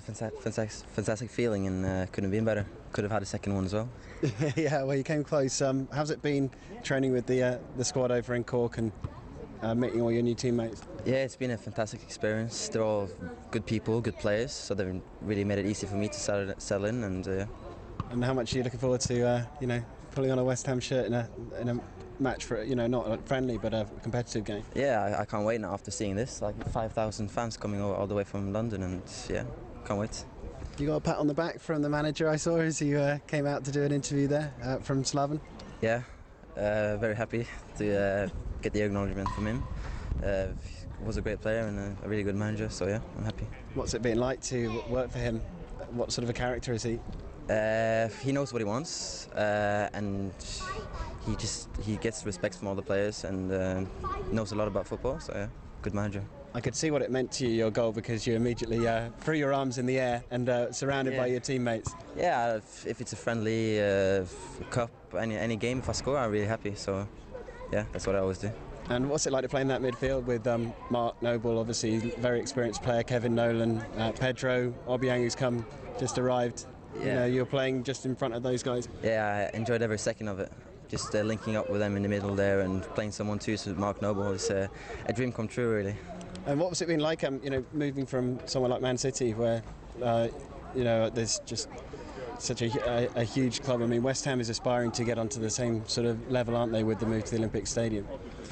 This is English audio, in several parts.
fantastic feeling, and couldn't have been better. Could have had a second one as well. Yeah, well, you came close. How's it been training with the squad over in Cork and meeting all your new teammates? Yeah, it's been a fantastic experience. They're all good people, good players, so they've really made it easy for me to settle in. And how much are you looking forward to, pulling on a West Ham shirt in a match for, not a friendly but a competitive game? Yeah, I can't wait now after seeing this. Like 5,000 fans coming all the way from London, and yeah, can't wait. You got a pat on the back from the manager, I saw, as you came out to do an interview there from Slaven? Yeah, very happy to get the acknowledgement from him. He was a great player and a really good manager, so yeah, I'm happy. What's it been like to work for him? What sort of a character is he? He knows what he wants, and he gets respect from all the players, and knows a lot about football, so yeah, good manager. I could see what it meant to you, your goal, because you immediately threw your arms in the air and surrounded by your teammates. Yeah, if it's a friendly cup, any game, if I score, I'm really happy, so yeah, that's what I always do. And what's it like to play in that midfield with Mark Noble, obviously very experienced player, Kevin Nolan, Pedro, Obiang, who's just arrived. Yeah. You're playing just in front of those guys. Yeah, I enjoyed every second of it. Just linking up with them in the middle there and playing some 1-2s with Mark Noble is a dream come true, really. And what was it been like, moving from somewhere like Man City, where there's just such a huge club? I mean, West Ham is aspiring to get onto the same sort of level, aren't they, with the move to the Olympic Stadium?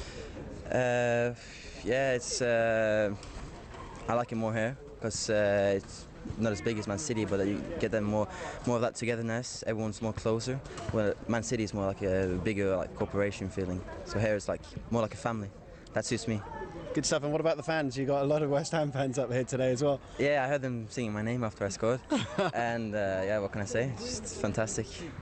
It's I like it more here because it's not as big as Man City, but you get them more of that togetherness. Everyone's more closer. Well, Man City is more like a bigger corporation feeling. So here it's more like a family. That suits me. Good stuff. And what about the fans? You got a lot of West Ham fans up here today as well. Yeah, I heard them singing my name after I scored, and what can I say? It's just fantastic.